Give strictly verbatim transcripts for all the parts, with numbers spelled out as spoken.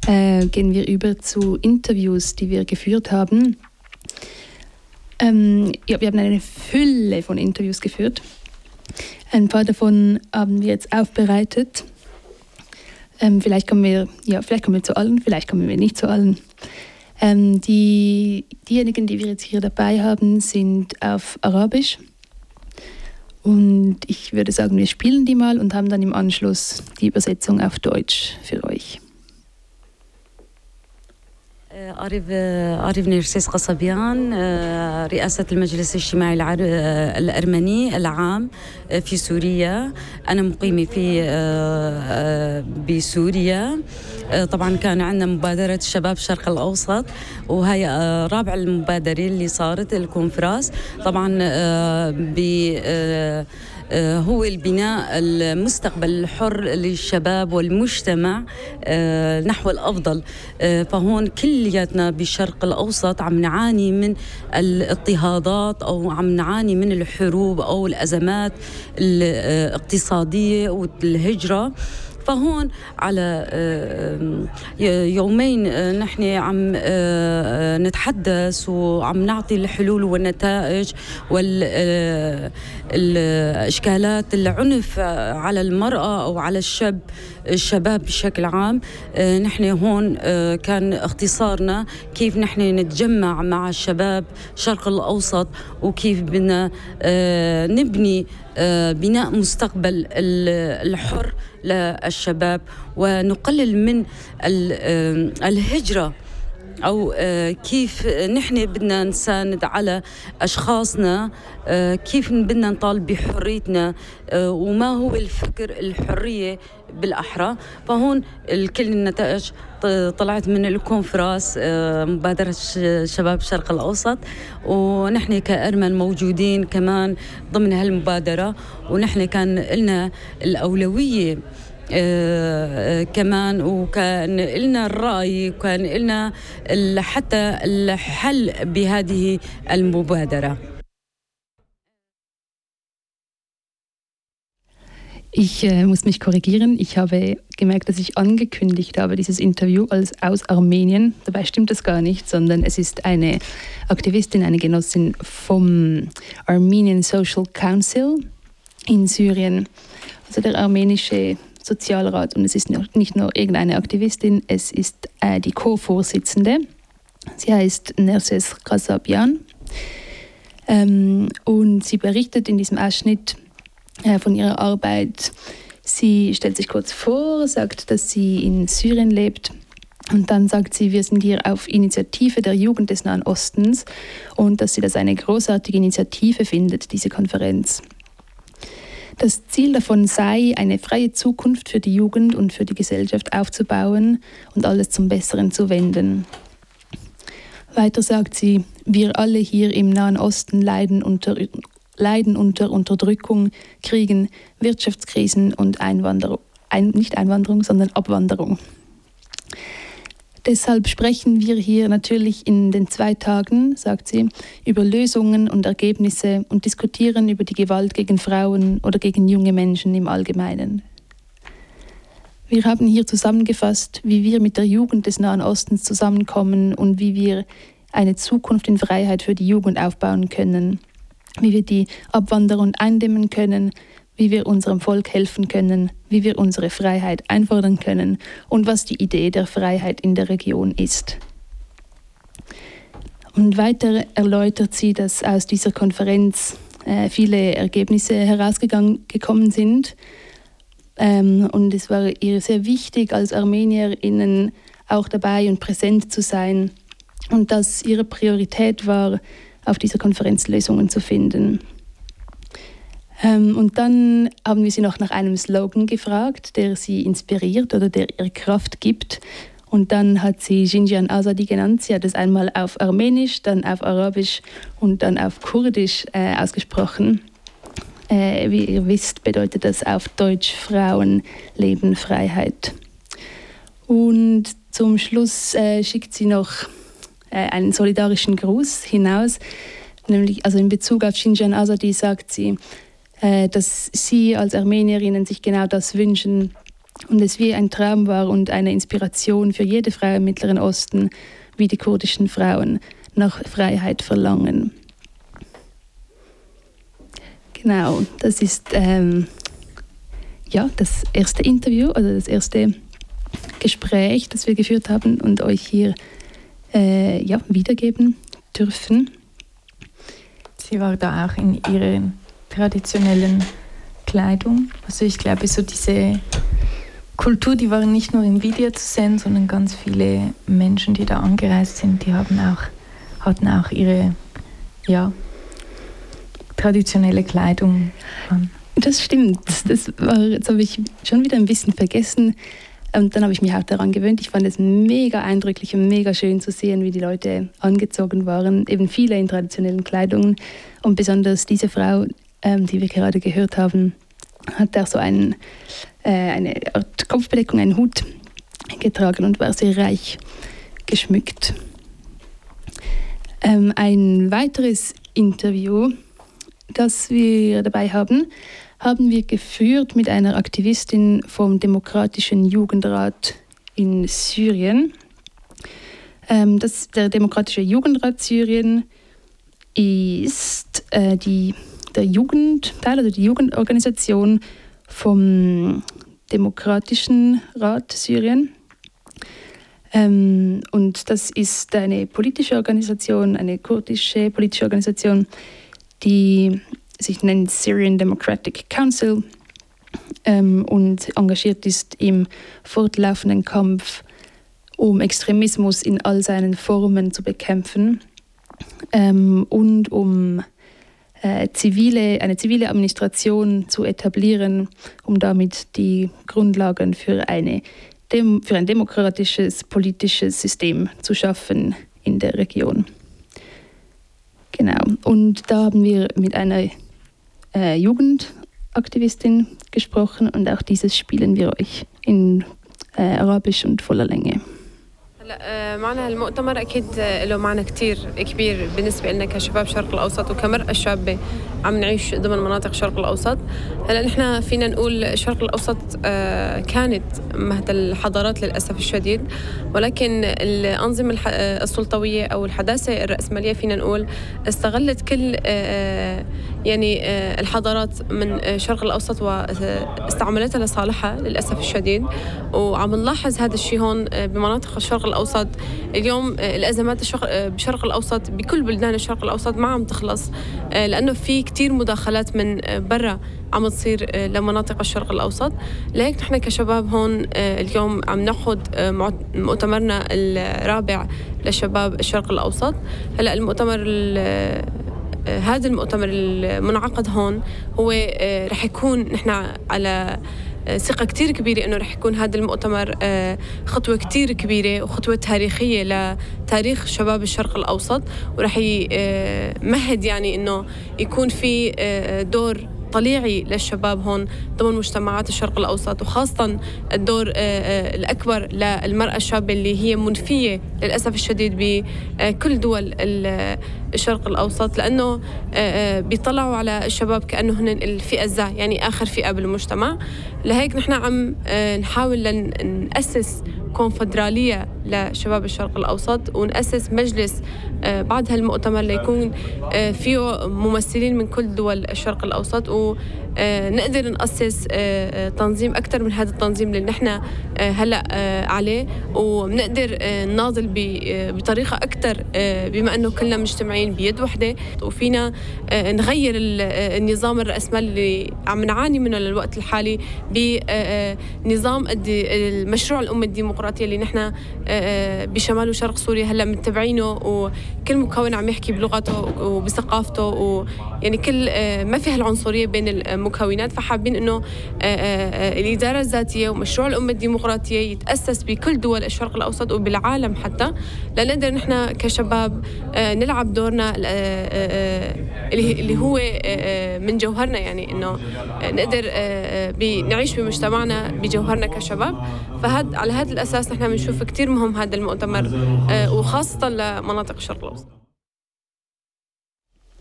äh, gehen wir über zu Interviews, die wir geführt haben. Ähm, ja, wir haben eine Fülle von Interviews geführt. Ein paar davon haben wir jetzt aufbereitet. Ähm, vielleicht kommen wir, ja, vielleicht kommen wir zu allen, vielleicht kommen wir nicht zu allen. Ähm, die, diejenigen, die wir jetzt hier dabei haben, sind auf Arabisch. Und ich würde sagen, wir spielen die mal und haben dann im Anschluss die Übersetzung auf Deutsch für euch. أريف أريف نيرسيس قصبيان رئاسة المجلس الاجتماعي الأرمني العام في سوريا. أنا مقيمة في بسوريا. طبعا كان عندنا مبادرة شباب الشرق الأوسط وهي رابع المبادرة اللي صارت الكونفراس. طبعا ب هو البناء المستقبل الحر للشباب والمجتمع نحو الأفضل. فهون كلياتنا بالشرق الأوسط عم نعاني من الاضطهادات أو عم نعاني من الحروب أو الأزمات الاقتصادية والهجرة. فهون على يومين نحن عم نتحدث وعم نعطي الحلول والنتائج والإشكالات العنف على المرأة أو على الشاب الشباب بشكل عام. نحن هون كان اختصارنا كيف نحن نتجمع مع الشباب الشرق الأوسط وكيف بدنا نبني بناء مستقبل الحر للشباب ونقلل من الهجرة أو كيف نحن بدنا نساند على أشخاصنا، كيف بدنا نطالب بحريتنا وما هو الفكر الحرية بالأحرى. فهون الكل النتائج طلعت من الكونفراس مبادرة شباب الشرق الأوسط، ونحن كأرمن موجودين كمان ضمن هالمبادرة، ونحن كان لنا الأولوية آه كمان، وكان لنا الرأي وكان لنا حتى الحل بهذه المبادرة. Ich äh, muss mich korrigieren. Ich habe gemerkt, dass ich angekündigt habe, dieses Interview als aus Armenien. Dabei stimmt das gar nicht, sondern es ist eine Aktivistin, eine Genossin vom Armenian Social Council in Syrien, also der armenische Sozialrat. Und es ist nicht nur irgendeine Aktivistin, es ist äh, die Co-Vorsitzende. Sie heißt Nerses Kasabian. Ähm, und sie berichtet in diesem Ausschnitt äh, von ihrer Arbeit. Sie stellt sich kurz vor, sagt, dass sie in Syrien lebt. Und dann sagt sie, wir sind hier auf Initiative der Jugend des Nahen Ostens und dass sie das eine großartige Initiative findet, diese Konferenz. Das Ziel davon sei, eine freie Zukunft für die Jugend und für die Gesellschaft aufzubauen und alles zum Besseren zu wenden. Weiter sagt sie, wir alle hier im Nahen Osten leiden unter, leiden unter Unterdrückung, Kriegen, Wirtschaftskrisen und Einwanderung, ein, nicht Einwanderung, sondern Abwanderung. Deshalb sprechen wir hier natürlich in den zwei Tagen, sagt sie, über Lösungen und Ergebnisse und diskutieren über die Gewalt gegen Frauen oder gegen junge Menschen im Allgemeinen. Wir haben hier zusammengefasst, wie wir mit der Jugend des Nahen Ostens zusammenkommen und wie wir eine Zukunft in Freiheit für die Jugend aufbauen können, wie wir die Abwanderung eindämmen können, wie wir unserem Volk helfen können, wie wir unsere Freiheit einfordern können und was die Idee der Freiheit in der Region ist. Und weiter erläutert sie, dass aus dieser Konferenz äh, viele Ergebnisse herausgekommen sind. Ähm, und es war ihr sehr wichtig, als ArmenierInnen auch dabei und präsent zu sein und dass ihre Priorität war, auf dieser Konferenz Lösungen zu finden. Ähm, und dann haben wir sie noch nach einem Slogan gefragt, der sie inspiriert oder der ihr Kraft gibt. Und dann hat sie Jinjan Azadi genannt. Sie hat es einmal auf Armenisch, dann auf Arabisch und dann auf Kurdisch äh, ausgesprochen. Äh, wie ihr wisst, bedeutet das auf Deutsch Frauen, Leben, Freiheit. Und zum Schluss äh, schickt sie noch äh, einen solidarischen Gruß hinaus. Nämlich, also in Bezug auf Jinjan Azadi sagt sie, dass sie als Armenierinnen sich genau das wünschen, und es wie ein Traum war und eine Inspiration für jede Frau im Mittleren Osten, wie die kurdischen Frauen nach Freiheit verlangen. Genau, das ist ähm, ja, das erste Interview, also das erste Gespräch, das wir geführt haben und euch hier äh, ja, wiedergeben dürfen. Sie war da auch in ihrer traditionellen Kleidung. Also ich glaube, so diese Kultur, die war nicht nur im Video zu sehen, sondern ganz viele Menschen, die da angereist sind, die haben auch, hatten auch ihre ja, traditionelle Kleidung an. Das stimmt. Das war, jetzt habe ich schon wieder ein bisschen vergessen. Und dann habe ich mich auch daran gewöhnt. Ich fand es mega eindrücklich und mega schön zu sehen, wie die Leute angezogen waren. Eben viele in traditionellen Kleidungen. Und besonders diese Frau, ähm, die wir gerade gehört haben, hat auch so einen, äh, eine Art Kopfbedeckung, einen Hut getragen und war sehr reich geschmückt. Ähm, ein weiteres Interview, das wir dabei haben, haben wir geführt mit einer Aktivistin vom Demokratischen Jugendrat in Syrien. Ähm, das, der Demokratische Jugendrat Syrien ist äh, die, der Jugendteil, also die Jugendorganisation vom Demokratischen Rat Syrien. Ähm, und das ist eine politische Organisation, eine kurdische politische Organisation, die sich nennt Syrian Democratic Council ähm, und engagiert ist im fortlaufenden Kampf, um Extremismus in all seinen Formen zu bekämpfen ähm, und um äh, zivile, eine zivile Administration zu etablieren, um damit die Grundlagen für, eine Dem- für ein demokratisches politisches System zu schaffen in der Region. Genau, und da haben wir mit einer äh, Jugendaktivistin gesprochen und auch dieses spielen wir euch in äh, Arabisch und voller Länge. هلا معنا المؤتمر اكيد له معنى كتير كبير بالنسبه لنا كشباب شرق الاوسط وكمرأة شابه عم نعيش ضمن مناطق الشرق الاوسط. هلا نحن فينا نقول الشرق الاوسط كانت مهد الحضارات للاسف الشديد، ولكن الانظمه السلطويه او الحداثه الراسماليه فينا نقول استغلت كل يعني الحضارات من الشرق الاوسط واستعملتها لصالحها للاسف الشديد. وعم نلاحظ هذا الشيء هون بمناطق الشرق الأوسط اليوم. الأزمات بالشرق الأوسط بكل بلدان الشرق الأوسط ما عم تخلص، لأنه في كتير مداخلات من برا عم تصير لمناطق الشرق الأوسط. لهيك نحن كشباب هون اليوم عم ناخذ مؤتمرنا الرابع لشباب الشرق الأوسط. هلا المؤتمر هذا المؤتمر المنعقد هون هو رح يكون نحن على ثقة كتير كبيرة إنه رح يكون هذا المؤتمر خطوة كتير كبيرة وخطوة تاريخية لتاريخ شباب الشرق الأوسط، ورح يمهد يعني إنه يكون في دور طليعي للشباب هون ضمن مجتمعات الشرق الأوسط، وخاصة الدور الأكبر للمرأة الشابة اللي هي منفية للأسف الشديد بكل دول الشرق الأوسط، لأنه بيطلعوا على الشباب كأنه هن الفئة الزا يعني آخر فئة بالمجتمع. لهيك نحن عم نحاول نأسس كونفدرالية لشباب الشرق الأوسط ونأسس مجلس بعد هالمؤتمر ليكون فيه ممثلين من كل دول الشرق الأوسط، ونقدر نأسس تنظيم أكثر من هذا التنظيم اللي نحن هلأ عليه، ونقدر نناضل بطريقة أكثر بما أنه كلنا مجتمعين بيد وحدة، وفينا نغير النظام الرأسمالي اللي عم نعاني منه للوقت الحالي بنظام المشروع الأمة الديمقراطية اللي نحن بشمال وشرق سوريا هلا متبعينه، وكل مكون عم يحكي بلغته وبثقافته، ويعني كل ما في هالعنصرية بين المكونات. فحابين انه الإدارة الذاتية ومشروع الأمة الديمقراطية يتأسس بكل دول الشرق الأوسط وبالعالم حتى، لنقدر نحن كشباب نلعب دورنا اللي هو من جوهرنا، يعني انه نقدر نعيش بمجتمعنا بجوهرنا كشباب. فهاد على هذا الأساس نحن بنشوف كتير مهم هذا المؤتمر وخاصة لمناطق الشرق الأوسط.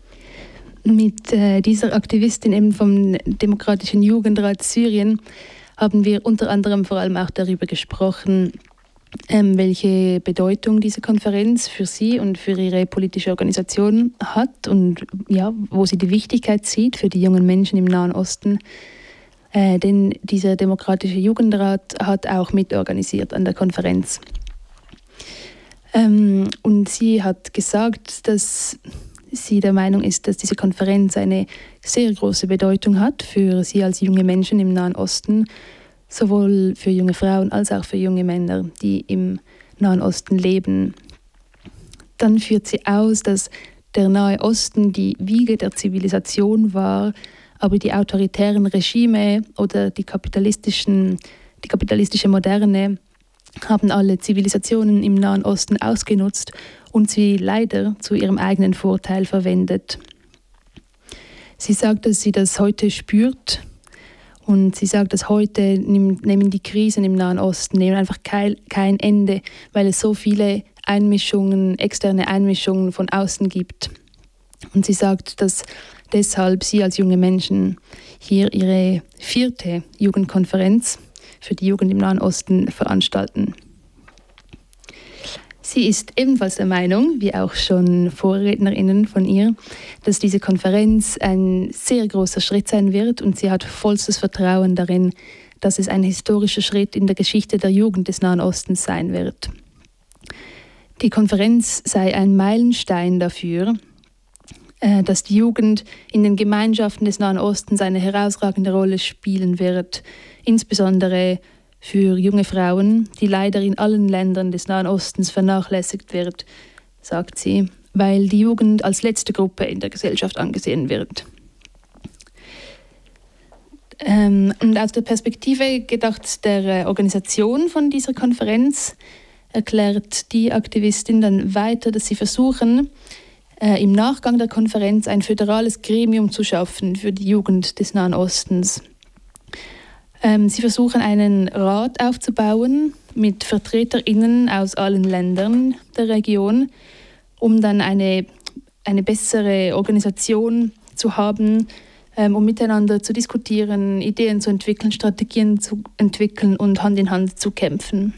Mit äh, dieser Aktivistin eben vom Demokratischen Jugendrat Syrien haben wir unter anderem vor allem auch darüber gesprochen, ähm, welche Bedeutung diese Konferenz für sie und für ihre politische Organisation hat und ja, wo sie die Wichtigkeit sieht für die jungen Menschen im Nahen Osten. Äh, denn dieser Demokratische Jugendrat hat auch mitorganisiert an der Konferenz. Ähm, und sie hat gesagt, dass sie der Meinung ist, dass diese Konferenz eine sehr große Bedeutung hat für sie als junge Menschen im Nahen Osten, sowohl für junge Frauen als auch für junge Männer, die im Nahen Osten leben. Dann führt sie aus, dass der Nahe Osten die Wiege der Zivilisation war, aber die autoritären Regime oder die kapitalistischen, die kapitalistische Moderne haben alle Zivilisationen im Nahen Osten ausgenutzt und sie leider zu ihrem eigenen Vorteil verwendet. Sie sagt, dass sie das heute spürt und sie sagt, dass heute nehmen die Krisen im Nahen Osten nehmen einfach kein, kein Ende, weil es so viele Einmischungen, externe Einmischungen von außen gibt. Und sie sagt, dass deshalb sie als junge Menschen hier ihre vierte Jugendkonferenz für die Jugend im Nahen Osten veranstalten. Sie ist ebenfalls der Meinung, wie auch schon VorrednerInnen von ihr, dass diese Konferenz ein sehr großer Schritt sein wird und sie hat vollstes Vertrauen darin, dass es ein historischer Schritt in der Geschichte der Jugend des Nahen Ostens sein wird. Die Konferenz sei ein Meilenstein dafür, dass die Jugend in den Gemeinschaften des Nahen Ostens eine herausragende Rolle spielen wird, insbesondere für junge Frauen, die leider in allen Ländern des Nahen Ostens vernachlässigt wird, sagt sie, weil die Jugend als letzte Gruppe in der Gesellschaft angesehen wird. Ähm, und aus der Perspektive gedacht der Organisation von dieser Konferenz erklärt die Aktivistin dann weiter, dass sie versuchen, äh, im Nachgang der Konferenz ein föderales Gremium zu schaffen für die Jugend des Nahen Ostens. Ähm, sie versuchen, einen Rat aufzubauen mit VertreterInnen aus allen Ländern der Region, um dann eine, eine bessere Organisation zu haben, ähm, um miteinander zu diskutieren, Ideen zu entwickeln, Strategien zu entwickeln und Hand in Hand zu kämpfen.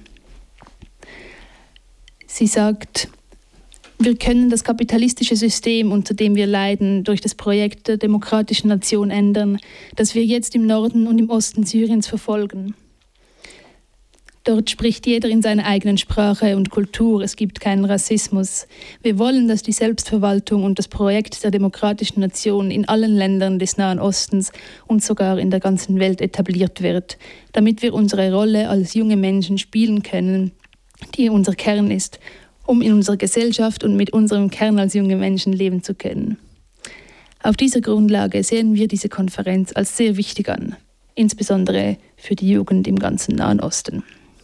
Sie sagt, wir können das kapitalistische System, unter dem wir leiden, durch das Projekt der demokratischen Nation ändern, das wir jetzt im Norden und im Osten Syriens verfolgen. Dort spricht jeder in seiner eigenen Sprache und Kultur. Es gibt keinen Rassismus. Wir wollen, dass die Selbstverwaltung und das Projekt der demokratischen Nation in allen Ländern des Nahen Ostens und sogar in der ganzen Welt etabliert wird, damit wir unsere Rolle als junge Menschen spielen können, die unser Kern ist, um in unserer Gesellschaft und mit unserem Kern als junge Menschen leben zu können. Auf dieser Grundlage sehen wir diese Konferenz als sehr wichtig an, insbesondere für die Jugend im ganzen Nahen Osten.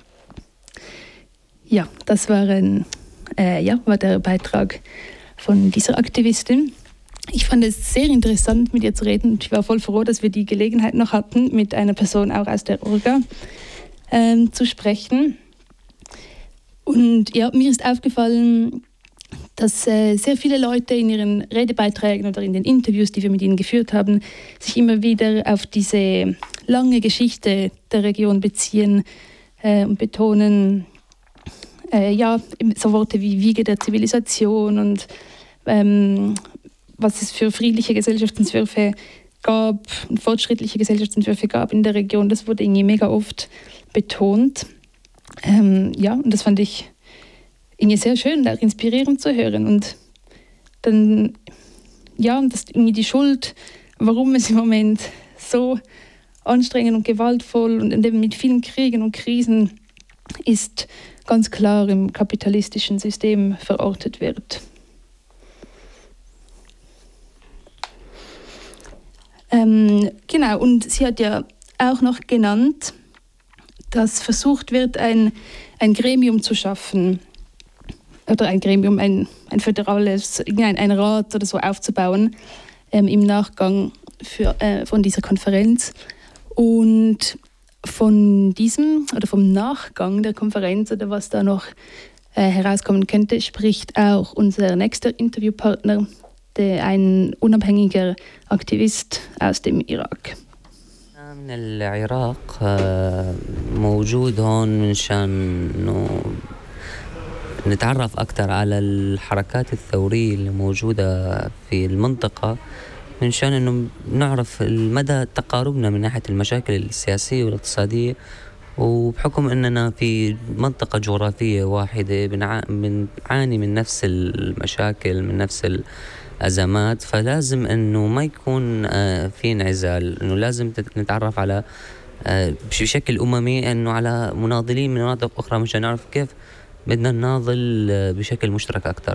Ja, das war, ein, äh, ja, war der Beitrag von dieser Aktivistin. Ich fand es sehr interessant, mit ihr zu reden und ich war voll froh, dass wir die Gelegenheit noch hatten, mit einer Person auch aus der Orga ähm, zu sprechen. Und ja, mir ist aufgefallen, dass äh, sehr viele Leute in ihren Redebeiträgen oder in den Interviews, die wir mit ihnen geführt haben, sich immer wieder auf diese lange Geschichte der Region beziehen äh, und betonen, äh, ja, so Worte wie Wiege der Zivilisation und ähm, was es für friedliche Gesellschaftsentwürfe gab und fortschrittliche Gesellschaftsentwürfe gab in der Region. Das wurde irgendwie mega oft betont. Ähm, ja, und das fand ich irgendwie sehr schön und auch inspirierend zu hören. Und dann, ja, und das irgendwie die Schuld, warum es im Moment so anstrengend und gewaltvoll und eben mit vielen Kriegen und Krisen ist, ganz klar im kapitalistischen System verortet wird. Ähm, genau, und sie hat ja auch noch genannt, dass versucht wird, ein, ein Gremium zu schaffen, oder ein Gremium, ein, ein föderales, ein, ein Rat oder so aufzubauen, ähm, im Nachgang für, äh, von dieser Konferenz. Und von diesem, oder vom Nachgang der Konferenz, oder was da noch äh, herauskommen könnte, spricht auch unser nächster Interviewpartner, der, ein unabhängiger Aktivist aus dem Irak. أنا من العراق موجود هون من شان إنه نتعرف أكثر على الحركات الثورية اللي موجودة في المنطقة، من شان إنه نعرف المدى تقاربنا من ناحية المشاكل السياسية والاقتصادية، وبحكم أننا في منطقة جغرافية واحدة بنعاني من نفس المشاكل من نفس الأزمات، فلازم أنه ما يكون في انعزال، أنه لازم نتعرف على بشكل أممي أنه على مناضلين من مناطق أخرى مشان نعرف كيف بدنا نناضل بشكل مشترك أكتر.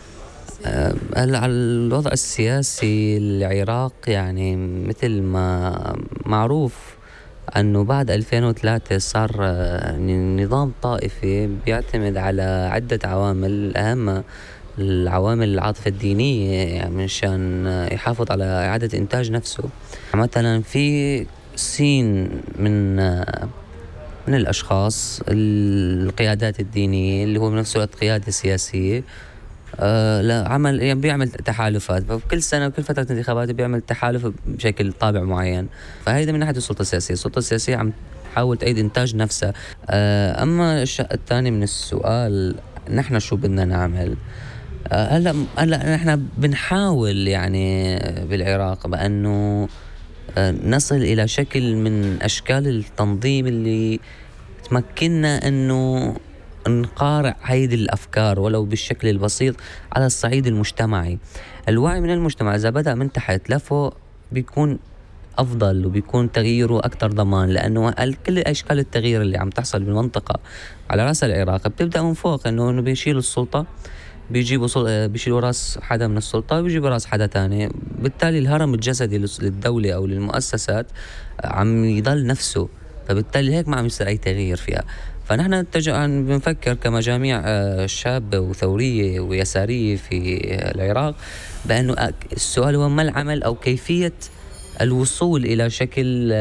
هلا على الوضع السياسي العراق، يعني مثل ما معروف أنه بعد ألفين وثلاثة صار نظام طائفي بيعتمد على عدة عوامل، أهم العوامل العاطفة الدينية، يعني منشان يحافظ على إعادة إنتاج نفسه. مثلا في سين من من الأشخاص القيادات الدينية اللي هو بنفس الوقت قيادة سياسية، آه لا عمل يعني بيعمل تحالفات، فكل سنة وكل فترة انتخابات بيعمل تحالف بشكل طابع معين. فهيدا من ناحية السلطة السياسية. السلطة السياسية عم تحاول تعيد إنتاج نفسها. آه أما الشق الثاني من السؤال، نحن شو بدنا نعمل؟ آه هلا هلا نحن بنحاول يعني بالعراق بأنه آه نصل إلى شكل من أشكال التنظيم اللي تمكننا أنه نقارع هيدي الأفكار ولو بالشكل البسيط على الصعيد المجتمعي. الوعي من المجتمع إذا بدأ من تحت لفوق بيكون أفضل وبيكون تغييره أكثر ضمان، لأنه كل أشكال التغيير اللي عم تحصل بالمنطقة على رأس العراق بتبدأ من فوق، إنه إنه بيشيلوا السلطة، بيجيبوا بيشيلوا راس حدا من السلطة وبيجيبوا راس حدا تاني، بالتالي الهرم الجسدي للدولة أو للمؤسسات عم يضل نفسه، فبالتالي هيك ما عم يصير أي تغيير فيها. فنحن بنفكر كمجاميع شابة وثورية ويسارية في العراق بأنه السؤال هو ما العمل أو كيفية الوصول إلى شكل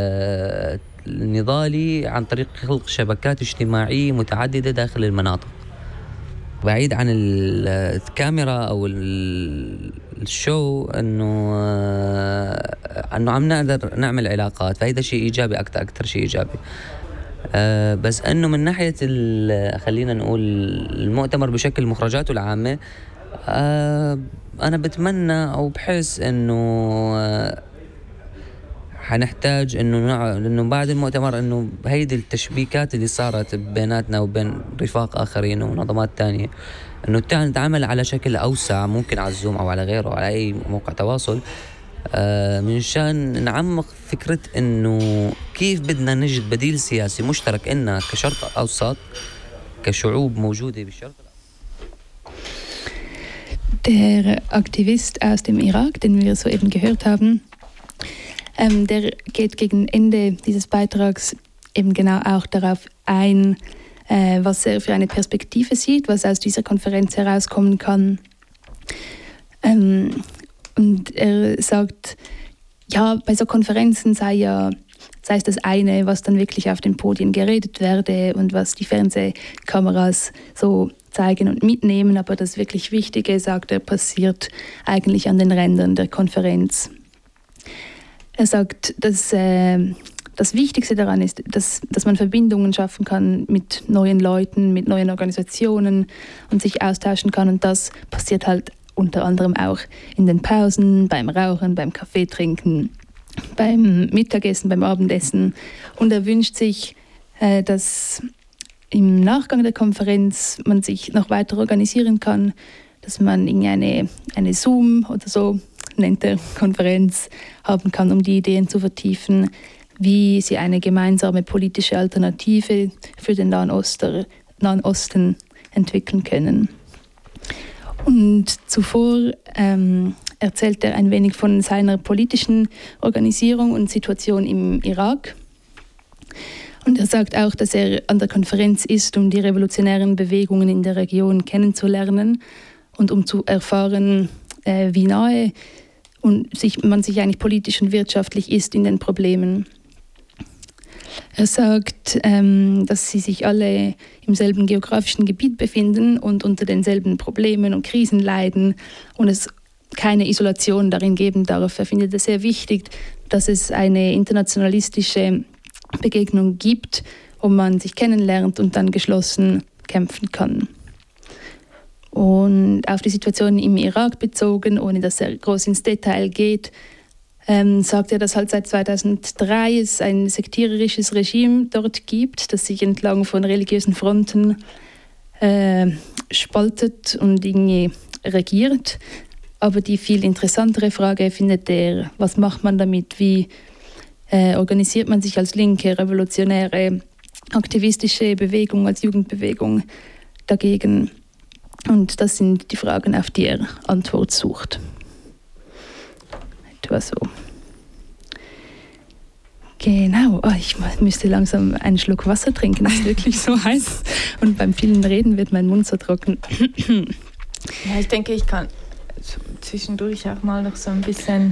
نضالي عن طريق خلق شبكات اجتماعية متعددة داخل المناطق، بعيد عن الكاميرا أو الشو، أنه أنه عم نقدر نعمل علاقات، فهذا شيء إيجابي أكثر أكثر شيء إيجابي. أه بس أنه من ناحية خلينا نقول المؤتمر بشكل مخرجاته العامة، أه أنا بتمنى أو بحس أنه أه حنحتاج أنه لأنه بعد المؤتمر أنه هيدي التشبيكات اللي صارت بيناتنا وبين رفاق آخرين ومنظمات تانية أنه نتعامل على شكل أوسع، ممكن على الزوم أو على غيره على أي موقع تواصل، آه من شان نعمق فكرة أنه كيف بدنا نجد بديل سياسي مشترك إننا كشرق أوسط كشعوب موجودة بالشرق. Der Aktivist aus dem Irak, den wir soeben gehört haben, ähm, der geht gegen Ende dieses Beitrags eben genau auch darauf ein, äh, was er für eine Perspektive sieht, was aus dieser Konferenz herauskommen kann. Ähm, Und er sagt, ja, bei so Konferenzen sei ja sei es das eine, was dann wirklich auf den Podien geredet werde und was die Fernsehkameras so zeigen und mitnehmen, aber das wirklich Wichtige, sagt er, passiert eigentlich an den Rändern der Konferenz. Er sagt, dass äh, das Wichtigste daran ist, dass, dass man Verbindungen schaffen kann mit neuen Leuten, mit neuen Organisationen und sich austauschen kann, und das passiert halt unter anderem auch in den Pausen, beim Rauchen, beim Kaffee trinken, beim Mittagessen, beim Abendessen. Und er wünscht sich, äh, dass im Nachgang der Konferenz man sich noch weiter organisieren kann, dass man irgendeine eine Zoom oder so nennt er Konferenz haben kann, um die Ideen zu vertiefen, wie sie eine gemeinsame politische Alternative für den Nahen Osten, Nahen Osten entwickeln können. Und zuvor ähm, erzählt er ein wenig von seiner politischen Organisierung und Situation im Irak. Und er sagt auch, dass er an der Konferenz ist, um die revolutionären Bewegungen in der Region kennenzulernen und um zu erfahren, äh, wie nahe und sich, man sich eigentlich politisch und wirtschaftlich ist in den Problemen. Er sagt, ähm, dass sie sich alle im selben geografischen Gebiet befinden und unter denselben Problemen und Krisen leiden und es keine Isolation darin geben darf. Er findet es sehr wichtig, dass es eine internationalistische Begegnung gibt, wo man sich kennenlernt und dann geschlossen kämpfen kann. Und auf die Situation im Irak bezogen, ohne dass er groß ins Detail geht, ähm, sagt er, dass halt seit zweitausenddrei es ein sektiererisches Regime dort gibt, das sich entlang von religiösen Fronten äh, spaltet und irgendwie regiert. Aber die viel interessantere Frage findet er, was macht man damit, wie äh, organisiert man sich als linke, revolutionäre, aktivistische Bewegung, als Jugendbewegung dagegen. Und das sind die Fragen, auf die er Antwort sucht. Etwa so. Genau, oh, ich müsste langsam einen Schluck Wasser trinken, es ist wirklich so heiß. Und beim vielen Reden wird mein Mund so trocken. Ja, ich denke, ich kann zwischendurch auch mal noch so ein bisschen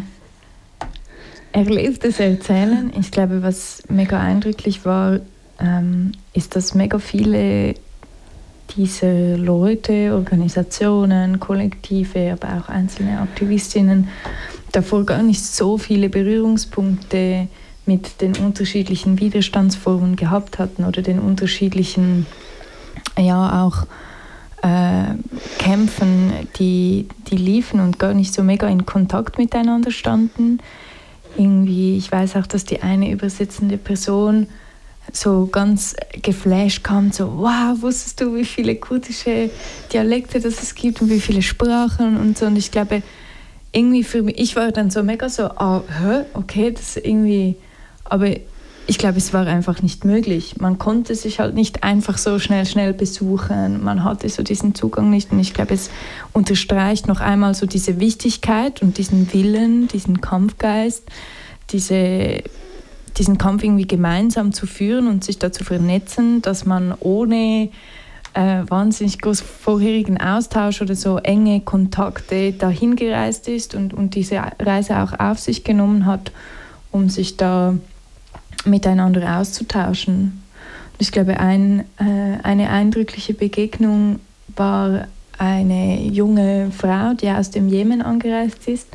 Erlebtes erzählen. Ich glaube, was mega eindrücklich war, ähm, ist, dass mega viele dieser Leute, Organisationen, Kollektive, aber auch einzelne Aktivistinnen davor gar nicht so viele Berührungspunkte mit den unterschiedlichen Widerstandsformen gehabt hatten oder den unterschiedlichen, ja auch äh, Kämpfen, die, die liefen und gar nicht so mega in Kontakt miteinander standen. Irgendwie, ich weiß auch, dass die eine übersetzende Person so ganz geflasht kam, so wow, wusstest du, wie viele kurdische Dialekte das es gibt und wie viele Sprachen und so. Und ich glaube, irgendwie für mich, ich war dann so mega so, ah, hä, okay, das ist irgendwie, aber ich glaube, es war einfach nicht möglich. Man konnte sich halt nicht einfach so schnell, schnell besuchen. Man hatte so diesen Zugang nicht. Und ich glaube, es unterstreicht noch einmal so diese Wichtigkeit und diesen Willen, diesen Kampfgeist, diese, diesen Kampf irgendwie gemeinsam zu führen und sich da zu vernetzen, dass man ohne äh, wahnsinnig großen vorherigen Austausch oder so enge Kontakte dahin gereist ist und, und diese Reise auch auf sich genommen hat, um sich da miteinander auszutauschen. Ich glaube, ein, äh, eine eindrückliche Begegnung war eine junge Frau, die aus dem Jemen angereist ist.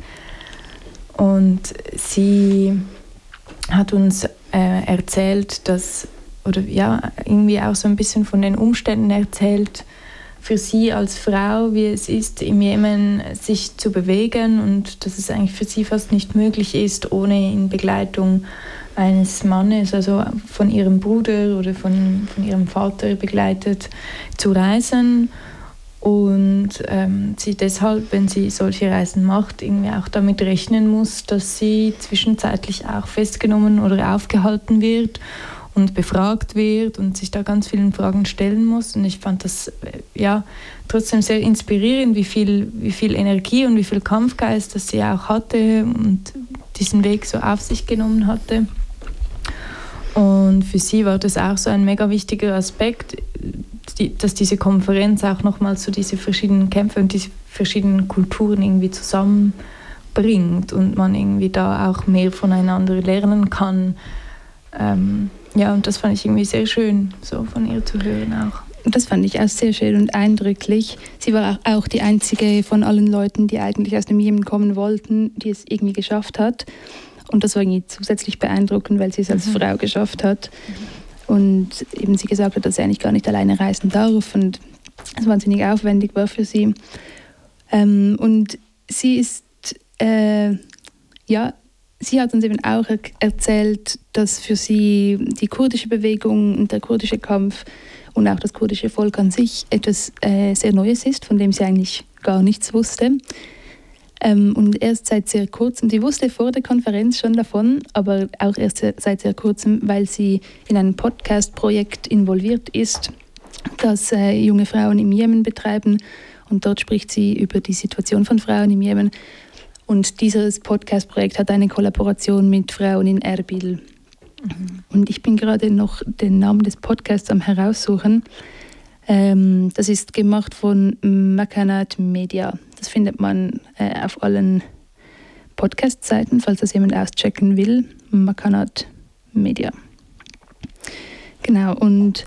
Und sie hat uns äh, erzählt, dass, oder ja, irgendwie auch so ein bisschen von den Umständen erzählt, für sie als Frau, wie es ist, im Jemen sich zu bewegen und dass es eigentlich für sie fast nicht möglich ist, ohne in Begleitung eines Mannes, also von ihrem Bruder oder von, von ihrem Vater begleitet, zu reisen. Und ähm, sie deshalb, wenn sie solche Reisen macht, irgendwie auch damit rechnen muss, dass sie zwischenzeitlich auch festgenommen oder aufgehalten wird und befragt wird und sich da ganz vielen Fragen stellen muss. Und ich fand das äh, ja trotzdem sehr inspirierend, wie viel, wie viel Energie und wie viel Kampfgeist das sie auch hatte und diesen Weg so auf sich genommen hatte. Und für sie war das auch so ein mega wichtiger Aspekt, die, dass diese Konferenz auch nochmal so diese verschiedenen Kämpfe und diese verschiedenen Kulturen irgendwie zusammenbringt und man irgendwie da auch mehr voneinander lernen kann. Ähm, ja, und das fand ich irgendwie sehr schön, so von ihr zu hören auch. Das fand ich auch sehr schön und eindrücklich. Sie war auch die einzige von allen Leuten, die eigentlich aus dem Jemen kommen wollten, die es irgendwie geschafft hat. Und das war irgendwie zusätzlich beeindruckend, weil sie es als mhm. Frau geschafft hat. Mhm. Und eben sie gesagt hat, dass sie eigentlich gar nicht alleine reisen darf und es wahnsinnig aufwendig war für sie. Ähm, und sie ist, äh, ja, sie hat uns eben auch er- erzählt, dass für sie die kurdische Bewegung und der kurdische Kampf und auch das kurdische Volk an sich etwas äh, sehr Neues ist, von dem sie eigentlich gar nichts wusste. Ähm, und erst seit sehr kurzem, sie wusste vor der Konferenz schon davon, aber auch erst seit sehr kurzem, weil sie in einem Podcast-Projekt involviert ist, das äh, junge Frauen im Jemen betreiben. Und dort spricht sie über die Situation von Frauen im Jemen. Und dieses Podcast-Projekt hat eine Kollaboration mit Frauen in Erbil. Mhm. Und ich bin gerade noch den Namen des Podcasts am heraussuchen. Ähm, das ist gemacht von Makanat Media. Das findet man äh, auf allen Podcast-Seiten, falls das jemand auschecken will. Makanat Media. Genau, und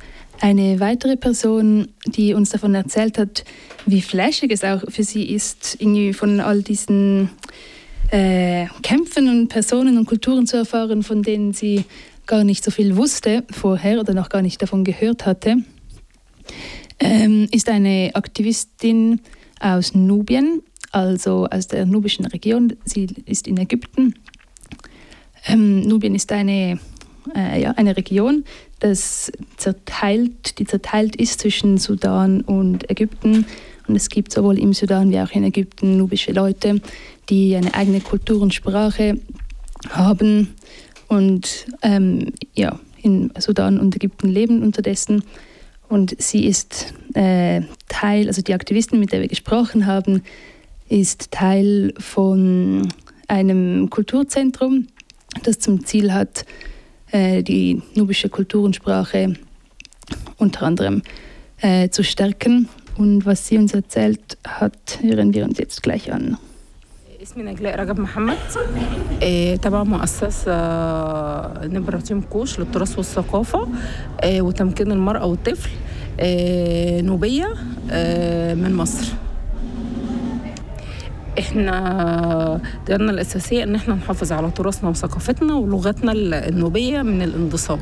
Eine weitere Person, die uns davon erzählt hat, wie flashig es auch für sie ist, irgendwie von all diesen äh, Kämpfen und Personen und Kulturen zu erfahren, von denen sie gar nicht so viel wusste vorher oder noch gar nicht davon gehört hatte, ähm, ist eine Aktivistin aus Nubien, also aus der nubischen Region. Sie ist in Ägypten. Ähm, Nubien ist eine, äh, ja, eine Region, das zerteilt, die zerteilt ist zwischen Sudan und Ägypten. Und es gibt sowohl im Sudan wie auch in Ägypten nubische Leute, die eine eigene Kultur und Sprache haben und ähm, ja, in Sudan und Ägypten leben unterdessen. Und sie ist äh, Teil, also die Aktivistin, mit der wir gesprochen haben, ist Teil von einem Kulturzentrum, das zum Ziel hat, äh, die nubische Kultur und Sprache unter anderem äh, zu stärken. Und was sie uns erzählt hat, hören wir uns jetzt gleich an. اسمي نجلاء رجب محمد تبع مؤسسة نبرتيم كوش للتراث والثقافة وتمكين المرأة والطفل نوبية من مصر. احنا دورنا الأساسية ان احنا نحافظ على تراثنا وثقافتنا ولغتنا النوبية من الاندثار.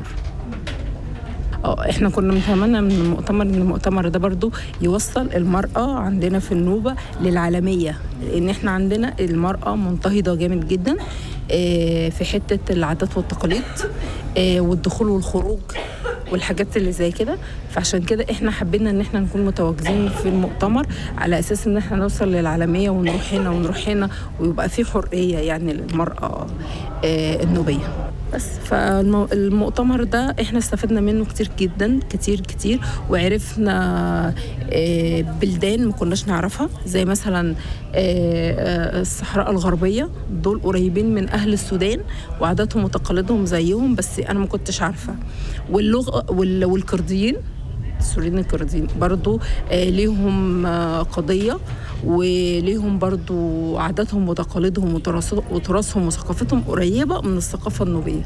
احنا كنا نتمنى من المؤتمر ان المؤتمر ده برضو يوصل المرأة عندنا في النوبة للعالمية، لان احنا عندنا المرأة منتهضة جامد جدا في حتة العادات والتقاليد والدخول والخروج والحاجات اللي زي كده. فعشان كده احنا حبينا ان احنا نكون متواجدين في المؤتمر على اساس ان احنا نوصل للعالمية ونروح هنا ونروح هنا ويبقى في حرية يعني للمرأة النوبية. بس فالمؤتمر ده احنا استفدنا منه كتير جدا كتير كتير وعرفنا بلدان ما كناش نعرفها زي مثلا الصحراء الغربية، دول قريبين من أهل السودان وعاداتهم وتقاليدهم زيهم بس أنا ما كنتش عارفة. واللغة والكرديين السوريين الكرديين برضو ليهم قضية وليهم برضو عاداتهم وتقاليدهم وتراثهم وثقافتهم قريبة من الثقافة النوبية.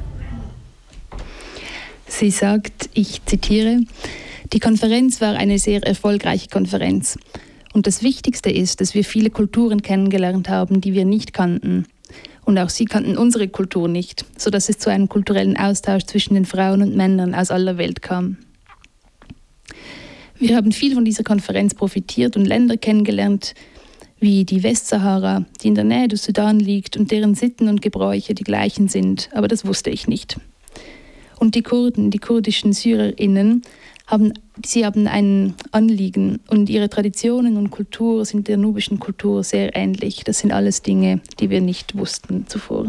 Sie sagt, ich zitiere, die Konferenz war eine sehr erfolgreiche Konferenz. Und das Wichtigste ist, dass wir viele Kulturen kennengelernt haben, die wir nicht kannten. Und auch sie kannten unsere Kultur nicht, sodass es zu einem kulturellen Austausch zwischen den Frauen und Männern aus aller Welt kam. Wir haben viel von dieser Konferenz profitiert und Länder kennengelernt, wie die Westsahara, die in der Nähe des Sudan liegt und deren Sitten und Gebräuche die gleichen sind, aber das wusste ich nicht. Und die Kurden, die kurdischen SyrerInnen, haben, sie haben ein Anliegen und ihre Traditionen und Kultur sind der nubischen Kultur sehr ähnlich. Das sind alles Dinge, die wir nicht wussten zuvor.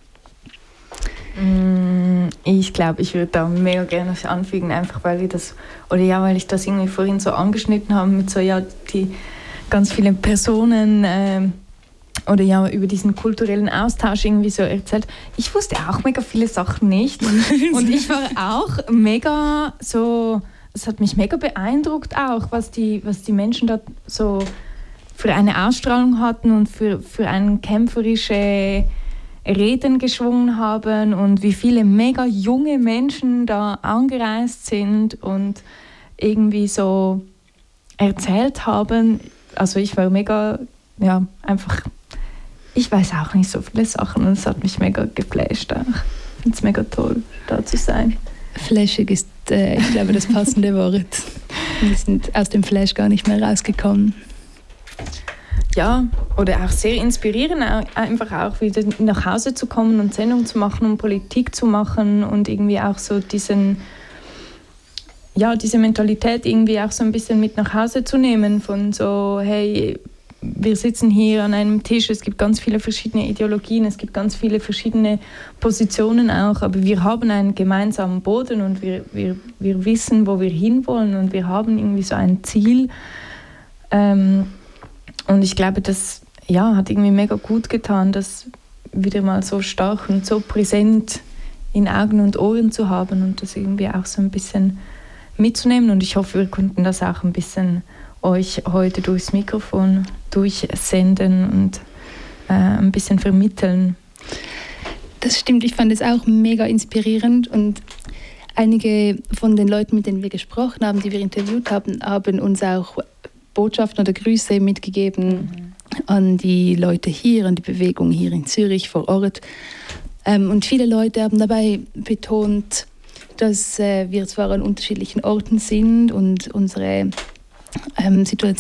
Ich glaube, ich würde da mega gerne was anfügen, einfach weil ich das, oder ja, weil ich das irgendwie vorhin so angeschnitten habe mit so, ja, die ganz viele Personen äh, oder ja, über diesen kulturellen Austausch irgendwie so erzählt. Ich wusste auch mega viele Sachen nicht und ich war auch mega so, es hat mich mega beeindruckt auch, was die, was die Menschen da so für eine Ausstrahlung hatten und für, für eine kämpferische Reden geschwungen haben und wie viele mega junge Menschen da angereist sind und irgendwie so erzählt haben. Also ich war mega, ja, einfach, ich weiß auch nicht so viele Sachen und es hat mich mega geflasht auch. Ich finde es mega toll, da zu sein. Flashig ist, äh, ich glaube, das passende Wort. Wir sind aus dem Flash gar nicht mehr rausgekommen. Ja, oder auch sehr inspirierend, einfach auch wieder nach Hause zu kommen und Sendung zu machen und Politik zu machen und irgendwie auch so diesen, ja, diese Mentalität irgendwie auch so ein bisschen mit nach Hause zu nehmen von so, hey, wir sitzen hier an einem Tisch, es gibt ganz viele verschiedene Ideologien, es gibt ganz viele verschiedene Positionen auch, aber wir haben einen gemeinsamen Boden und wir, wir, wir wissen, wo wir hinwollen und wir haben irgendwie so ein Ziel. Ähm, Und ich glaube, das ja, hat irgendwie mega gut getan, das wieder mal so stark und so präsent in Augen und Ohren zu haben und das irgendwie auch so ein bisschen mitzunehmen. Und ich hoffe, wir konnten das auch ein bisschen euch heute durchs Mikrofon durchsenden und äh, ein bisschen vermitteln. Das stimmt, ich fand es auch mega inspirierend und Einige von den Leuten, mit denen wir gesprochen haben, die wir interviewt haben, haben uns auch Botschaften oder Grüße mitgegeben mhm. an die Leute hier, an die Bewegung hier in Zürich vor Ort. Ähm, und viele Leute haben dabei betont, dass äh, wir zwar an unterschiedlichen Orten sind und unsere ähm, Situation